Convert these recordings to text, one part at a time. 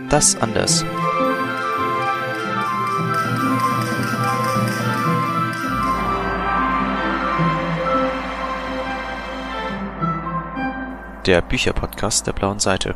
Das anders. Der Bücherpodcast der Blauen Seite.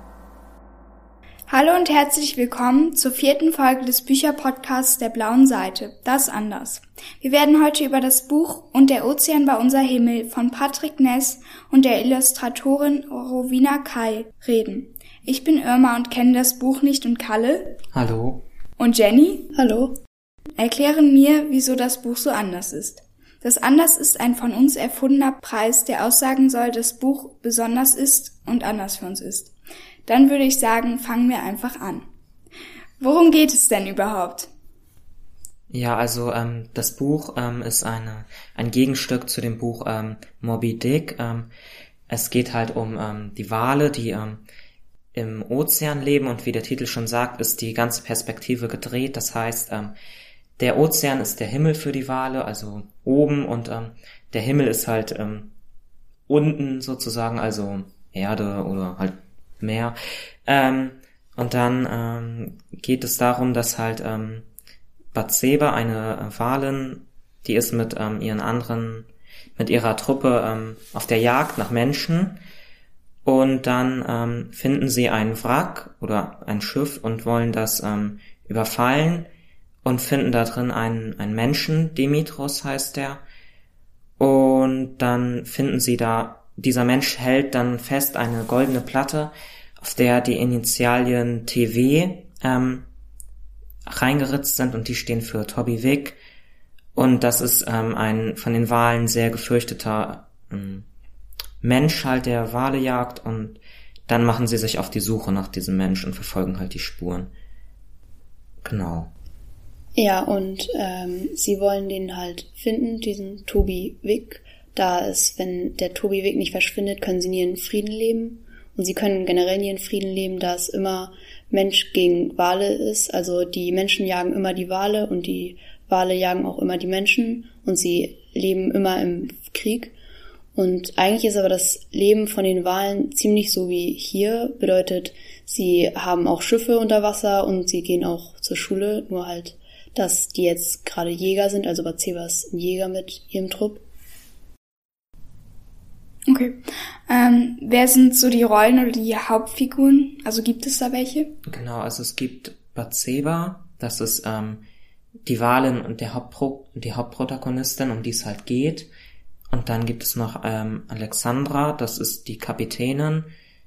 Hallo und herzlich willkommen zur 4. Folge des Bücherpodcasts der Blauen Seite, Das anders. Wir werden heute über das Buch Und der Ozean war unser Himmel von Patrick Ness und der Illustratorin Rowena Kai reden. Ich bin Irma und kenne das Buch nicht und Kalle. Hallo. Und Jenny. Hallo. Erklären mir, wieso das Buch so anders ist. Das Anders ist ein von uns erfundener Preis, der aussagen soll, dass das Buch besonders ist und anders für uns ist. Dann würde ich sagen, fangen wir einfach an. Worum geht es denn überhaupt? Ja, also das Buch ist ein Gegenstück zu dem Buch Moby Dick. Es geht halt um die Wale, die im Ozean leben, und wie der Titel schon sagt, ist die ganze Perspektive gedreht. Das heißt, der Ozean ist der Himmel für die Wale, also oben, und der Himmel ist halt unten sozusagen, also Erde oder halt Meer. Und dann geht es darum, dass halt Bathseba, eine Walin, die ist mit ihrer Truppe auf der Jagd nach Menschen, und dann finden sie einen Wrack oder ein Schiff und wollen das überfallen und finden da drin einen Menschen, Demetros heißt der, und dann finden sie da, dieser Mensch hält dann fest eine goldene Platte, auf der die Initialien TW reingeritzt sind, und die stehen für Toby Wick, und das ist ein von den Walen sehr gefürchteter Mensch halt, der Wale jagt, und dann machen sie sich auf die Suche nach diesem Mensch und verfolgen halt die Spuren. Genau. Ja, und sie wollen den halt finden, diesen Toby Wick. Da es, wenn der Toby Wick nicht verschwindet, können sie nie in Frieden leben. Und sie können generell nie in Frieden leben, da es immer Mensch gegen Wale ist. Also die Menschen jagen immer die Wale und die Wale jagen auch immer die Menschen. Und sie leben immer im Krieg. Und eigentlich ist aber das Leben von den Walen ziemlich so wie hier. Bedeutet, sie haben auch Schiffe unter Wasser und sie gehen auch zur Schule. Nur halt, dass die jetzt gerade Jäger sind. Also Bathseba ist ein Jäger mit ihrem Trupp. Okay. Wer sind so die Rollen oder die Hauptfiguren? Also gibt es da welche? Genau, also es gibt Bathseba, das ist die Walin und die Hauptprotagonistin, um die es halt geht. Und dann gibt es noch Alexandra, das ist die Kapitänin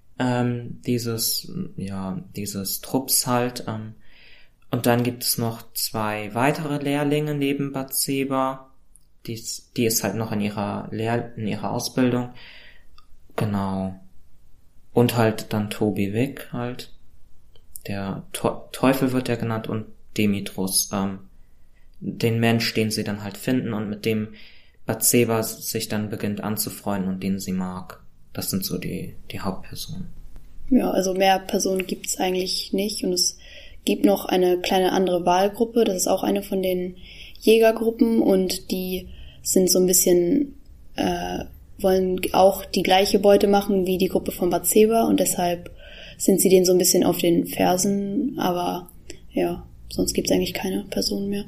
dieses Trupps halt. Und dann gibt es noch 2 weitere Lehrlinge neben Bathseba. Die ist halt noch in ihrer Ausbildung. Genau. Und halt dann Toby Wick halt. Der Teufel wird er genannt, und Demetros, den Mensch, den sie dann halt finden und mit dem Bathseba sich dann beginnt anzufreunden und den sie mag. Das sind so die Hauptpersonen. Ja, also mehr Personen gibt's eigentlich nicht, und es gibt noch eine kleine andere Wahlgruppe. Das ist auch eine von den Jägergruppen, und die sind so ein bisschen, wollen auch die gleiche Beute machen wie die Gruppe von Bathseba, und deshalb sind sie denen so ein bisschen auf den Fersen, aber ja, sonst gibt's eigentlich keine Personen mehr.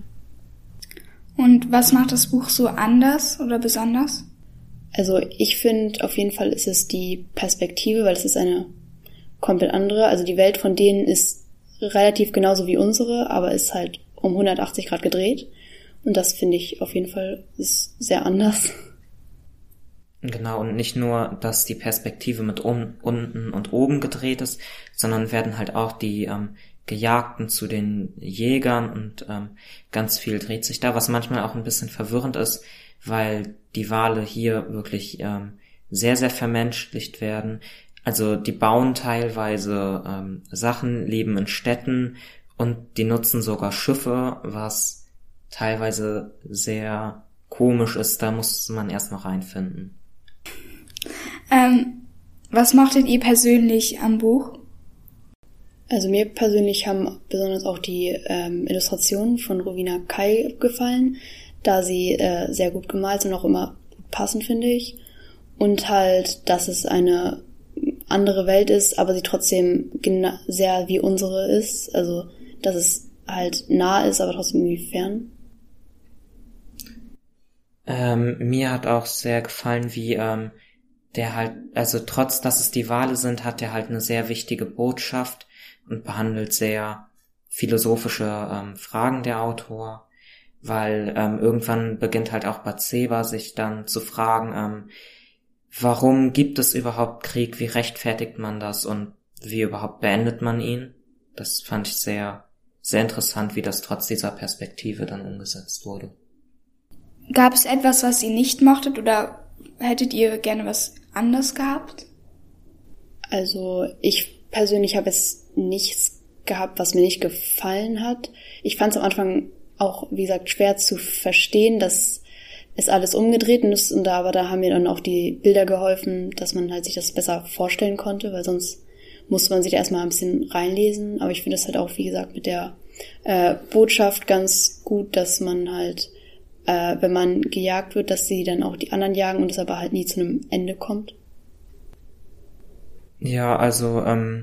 Und was macht das Buch so anders oder besonders? Also ich finde, auf jeden Fall ist es die Perspektive, weil es ist eine komplett andere. Also die Welt von denen ist relativ genauso wie unsere, aber ist halt um 180 Grad gedreht. Und das finde ich auf jeden Fall ist sehr anders. Genau, und nicht nur, dass die Perspektive mit unten und oben gedreht ist, sondern werden halt auch die Gejagten zu den Jägern, und ganz viel dreht sich da, was manchmal auch ein bisschen verwirrend ist, weil die Wale hier wirklich sehr, sehr vermenschlicht werden. Also die bauen teilweise Sachen, leben in Städten, und die nutzen sogar Schiffe, was teilweise sehr komisch ist. Da muss man erst noch reinfinden. Was mochtet ihr persönlich am Buch? Also mir persönlich haben besonders auch die Illustrationen von Rowena Kai gefallen, da sie sehr gut gemalt sind, auch immer gut passend, finde ich. Und halt, dass es eine andere Welt ist, aber sie trotzdem sehr wie unsere ist. Also, dass es halt nah ist, aber trotzdem irgendwie fern. Mir hat auch sehr gefallen, wie der halt, also trotz dass es die Wale sind, hat er halt eine sehr wichtige Botschaft und behandelt sehr philosophische Fragen der Autor, weil irgendwann beginnt halt auch Bathseba sich dann zu fragen, warum gibt es überhaupt Krieg, wie rechtfertigt man das und wie überhaupt beendet man ihn? Das fand ich sehr, sehr interessant, wie das trotz dieser Perspektive dann umgesetzt wurde. Gab es etwas, was ihr nicht mochtet oder hättet ihr gerne was anders gehabt? Also ich persönlich habe jetzt nichts gehabt, was mir nicht gefallen hat. Ich fand es am Anfang auch, wie gesagt, schwer zu verstehen, dass es alles umgedreht ist aber da haben mir dann auch die Bilder geholfen, dass man halt sich das besser vorstellen konnte, weil sonst musste man sich da erstmal ein bisschen reinlesen. Aber ich finde es halt auch, wie gesagt, mit der Botschaft ganz gut, dass man halt wenn man gejagt wird, dass sie dann auch die anderen jagen und es aber halt nie zu einem Ende kommt. Ja, also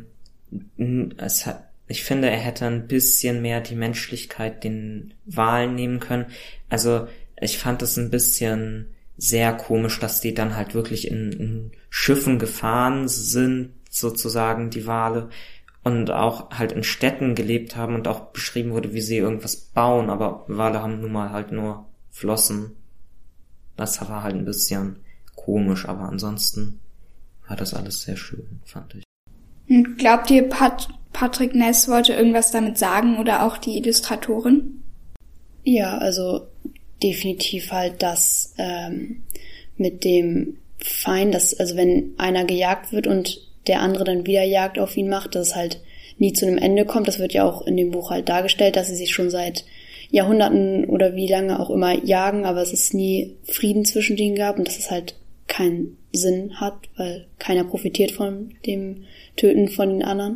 ich finde, er hätte ein bisschen mehr die Menschlichkeit den Walen nehmen können. Also ich fand es ein bisschen sehr komisch, dass die dann halt wirklich in Schiffen gefahren sind, sozusagen die Wale, und auch halt in Städten gelebt haben und auch beschrieben wurde, wie sie irgendwas bauen, aber Wale haben nun mal halt nur Flossen. Das war halt ein bisschen komisch, aber ansonsten war das alles sehr schön, fand ich. Und glaubt ihr, Patrick Ness wollte irgendwas damit sagen oder auch die Illustratorin? Ja, also definitiv halt das mit dem Feind, dass, also wenn einer gejagt wird und der andere dann wieder Jagd auf ihn macht, dass es halt nie zu einem Ende kommt. Das wird ja auch in dem Buch halt dargestellt, dass sie sich schon seit Jahrhunderten oder wie lange auch immer jagen, aber es ist nie Frieden zwischen denen gab und dass es halt keinen Sinn hat, weil keiner profitiert von dem Töten von den anderen.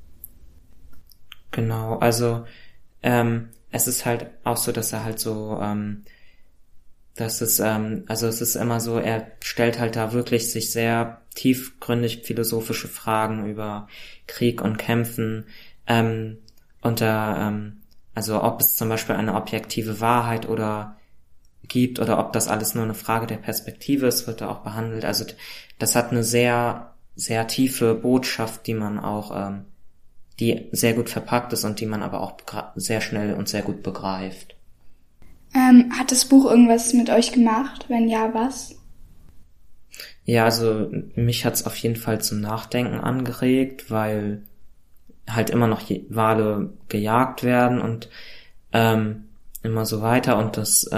Genau, also es ist halt auch so, dass er halt so, dass es, also es ist immer so, er stellt halt da wirklich sich sehr tiefgründig philosophische Fragen über Krieg und Kämpfen, also ob es zum Beispiel eine objektive Wahrheit oder gibt oder ob das alles nur eine Frage der Perspektive ist, wird da auch behandelt. Also das hat eine sehr, sehr tiefe Botschaft, die man auch, die sehr gut verpackt ist und die man aber auch sehr schnell und sehr gut begreift. Hat das Buch irgendwas mit euch gemacht? Wenn ja, was? Ja, also mich hat's auf jeden Fall zum Nachdenken angeregt, weil halt immer noch Wale gejagt werden und immer so weiter und das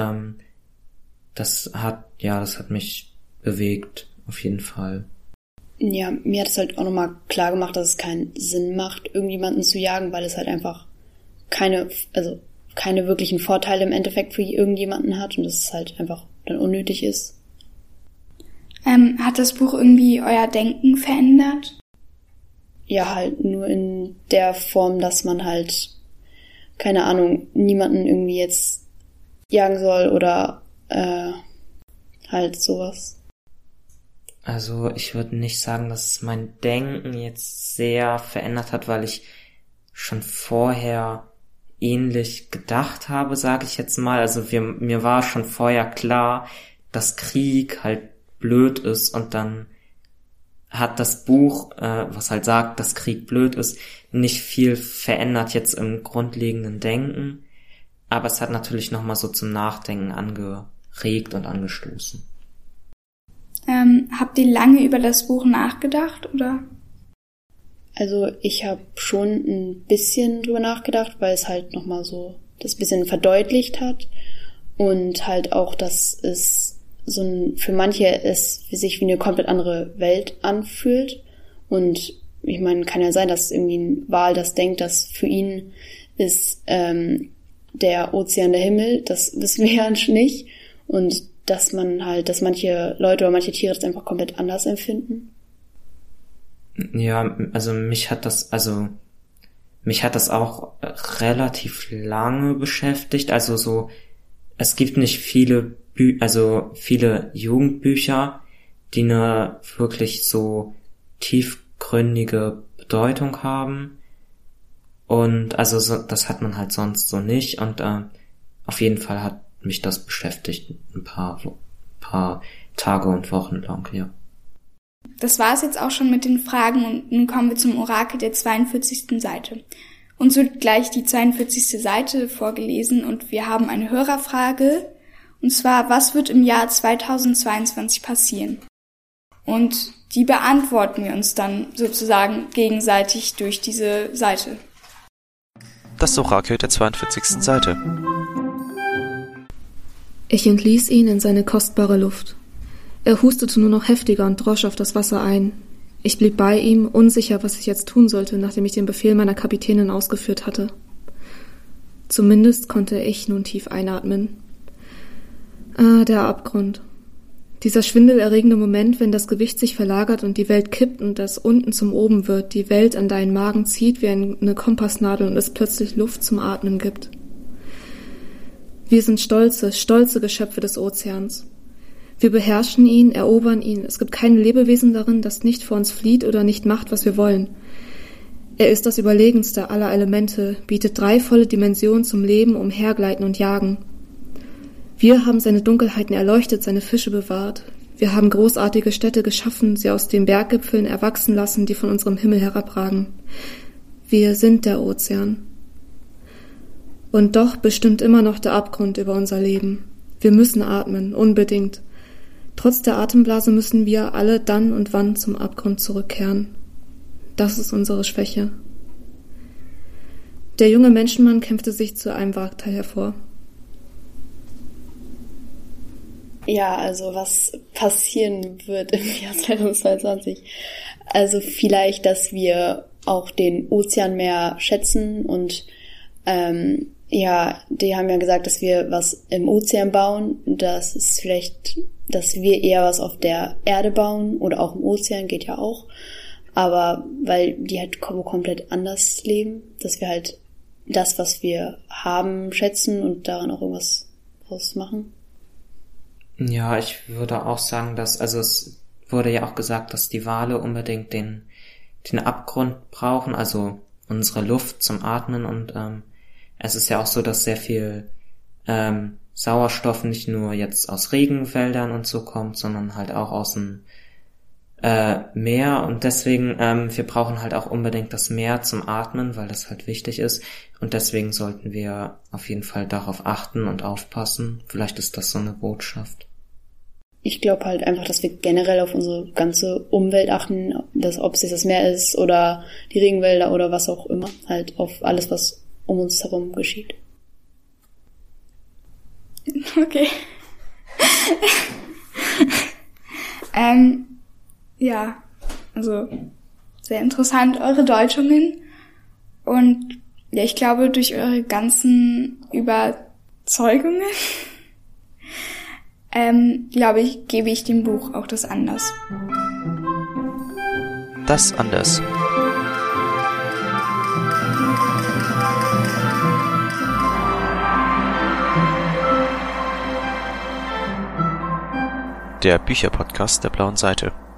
hat mich bewegt, auf jeden Fall. Ja, mir hat es halt auch nochmal klar gemacht, dass es keinen Sinn macht, irgendjemanden zu jagen, weil es halt einfach keine wirklichen Vorteile im Endeffekt für irgendjemanden hat und dass es halt einfach dann unnötig ist. Hat das Buch irgendwie euer Denken verändert? Ja, halt nur in der Form, dass man halt, keine Ahnung, niemanden irgendwie jetzt jagen soll oder halt sowas. Also ich würde nicht sagen, dass es mein Denken jetzt sehr verändert hat, weil ich schon vorher ähnlich gedacht habe, sage ich jetzt mal. Also mir war schon vorher klar, dass Krieg halt blöd ist und dann hat das Buch, was halt sagt, dass Krieg blöd ist, nicht viel verändert jetzt im grundlegenden Denken, aber es hat natürlich nochmal so zum Nachdenken angeregt und angestoßen. Habt ihr lange über das Buch nachgedacht, oder? Also ich habe schon ein bisschen drüber nachgedacht, weil es halt nochmal so das bisschen verdeutlicht hat und halt auch, dass es für manche es sich wie eine komplett andere Welt anfühlt. Und ich meine, kann ja sein, dass irgendwie ein Wal das denkt, dass für ihn ist der Ozean der Himmel, das wissen wir ja nicht. Und dass manche Leute oder manche Tiere das einfach komplett anders empfinden. Ja, also mich hat das auch relativ lange beschäftigt. Also so, es gibt nicht viele Jugendbücher, die eine wirklich so tiefgründige Bedeutung haben. Und also das hat man halt sonst so nicht. Und auf jeden Fall hat mich das beschäftigt ein paar Tage und Wochen lang, ja. Das war es jetzt auch schon mit den Fragen und nun kommen wir zum Orakel der 42. Seite. Uns wird gleich die 42. Seite vorgelesen und wir haben eine Hörerfrage, und zwar, was wird im Jahr 2022 passieren? Und die beantworten wir uns dann sozusagen gegenseitig durch diese Seite. Das Orakel der 42. Seite. Ich entließ ihn in seine kostbare Luft. Er hustete nur noch heftiger und drosch auf das Wasser ein. Ich blieb bei ihm, unsicher, was ich jetzt tun sollte, nachdem ich den Befehl meiner Kapitänin ausgeführt hatte. Zumindest konnte ich nun tief einatmen. Der Abgrund. Dieser schwindelerregende Moment, wenn das Gewicht sich verlagert und die Welt kippt und das unten zum oben wird, die Welt an deinen Magen zieht wie eine Kompassnadel und es plötzlich Luft zum Atmen gibt. Wir sind stolze Geschöpfe des Ozeans. Wir beherrschen ihn, erobern ihn. Es gibt kein Lebewesen darin, das nicht vor uns flieht oder nicht macht, was wir wollen. Er ist das Überlegenste aller Elemente, bietet 3 volle Dimensionen zum Leben, umhergleiten und jagen. Wir haben seine Dunkelheiten erleuchtet, seine Fische bewahrt. Wir haben großartige Städte geschaffen, sie aus den Berggipfeln erwachsen lassen, die von unserem Himmel herabragen. Wir sind der Ozean. Und doch bestimmt immer noch der Abgrund über unser Leben. Wir müssen atmen, unbedingt. Trotz der Atemblase müssen wir alle dann und wann zum Abgrund zurückkehren. Das ist unsere Schwäche. Der junge Menschenmann kämpfte sich zu einem Wagteil hervor. Ja, also was passieren wird im Jahr 2022. Also vielleicht, dass wir auch den Ozean mehr schätzen und die haben ja gesagt, dass wir was im Ozean bauen. Das ist vielleicht, dass wir eher was auf der Erde bauen oder auch im Ozean, geht ja auch. Aber weil die halt komplett anders leben, dass wir halt das, was wir haben, schätzen und daran auch irgendwas draus machen. Ja, ich würde auch sagen, es wurde ja auch gesagt, dass die Wale unbedingt den Abgrund brauchen, also unsere Luft zum Atmen und es ist ja auch so, dass sehr viel Sauerstoff nicht nur jetzt aus Regenwäldern und so kommt, sondern halt auch aus dem Meer und deswegen, wir brauchen halt auch unbedingt das Meer zum Atmen, weil das halt wichtig ist und deswegen sollten wir auf jeden Fall darauf achten und aufpassen. Vielleicht ist das so eine Botschaft. Ich glaube halt einfach, dass wir generell auf unsere ganze Umwelt achten, ob es jetzt das Meer ist oder die Regenwälder oder was auch immer, halt auf alles, was um uns herum geschieht. Okay. Ja, also sehr interessant, eure Deutungen. Und ja, ich glaube, durch eure ganzen Überzeugungen, gebe ich dem Buch auch das Anders. Das Anders. Der Bücherpodcast der Blauen Seite.